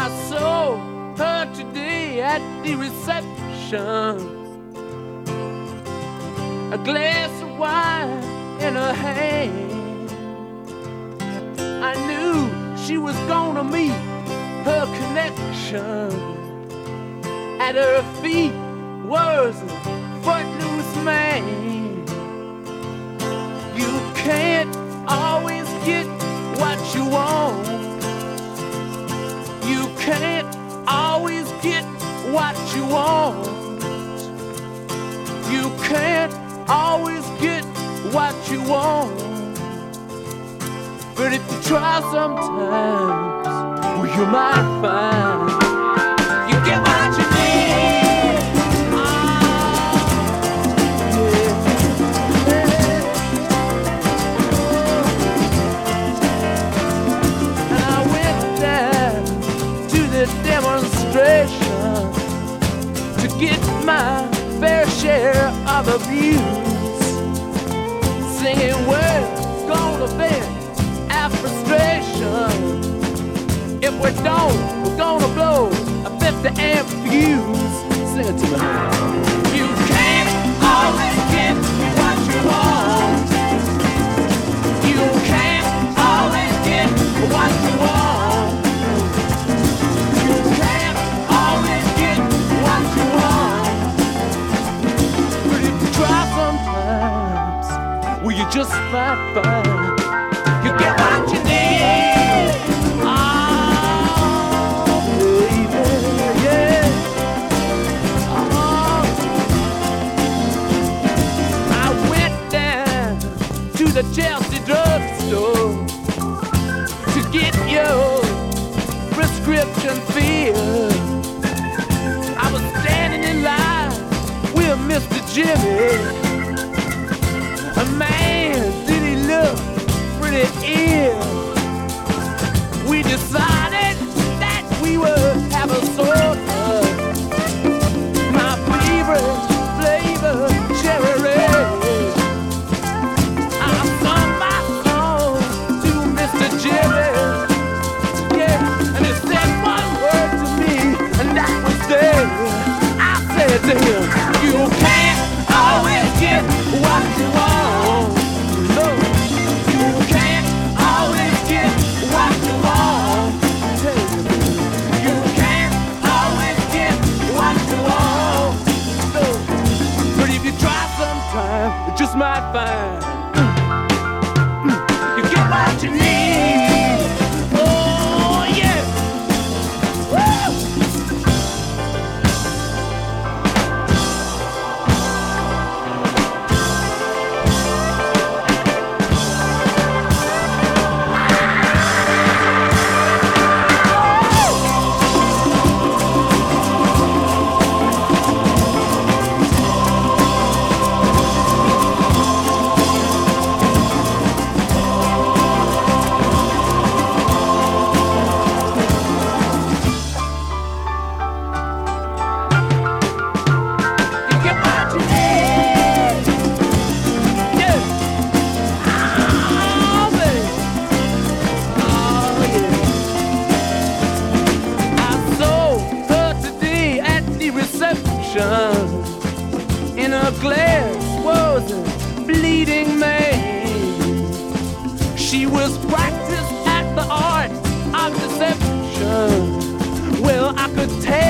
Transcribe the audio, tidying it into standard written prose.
I saw her today at the reception, a glass of wine in her hand. I knew she was gonna meet her connection. At her feet was a footloose man. You can't always get what you want. You can't always get what you want. You can't always get what you want. But if you try sometimes, well, you might find you get what you need. Oh, yeah. And I went down to the demonstration to get my fair share of abuse, singing we're gonna vent our frustration. If we don't, we're gonna blow a 50 amp fuse. Sing it to me. You can't always get what you want. You can't always get what you want. You can't always get what you want. But if you try sometimes, well, you just might find you get what you need. Oh, baby, yeah. Oh, I went down to the Chelsea drugstore to get your prescription filled. I was standing in line with Mr. Jimmy. A man, did he look pretty ill. We decided that we would have a soda. My favorite flavor, cherry red. I sung my song to Mr. Jimmy. Yeah, and he said one word to me, and that was there. I said to him, you can't always get what you want. No, you can't always get what you want. You can't always get what you want. No, but if you try sometime, you just might find you get what you need. Oh yeah. Woo! In her glass was a bleeding man. She was practiced at the art of deception. Well, I could tell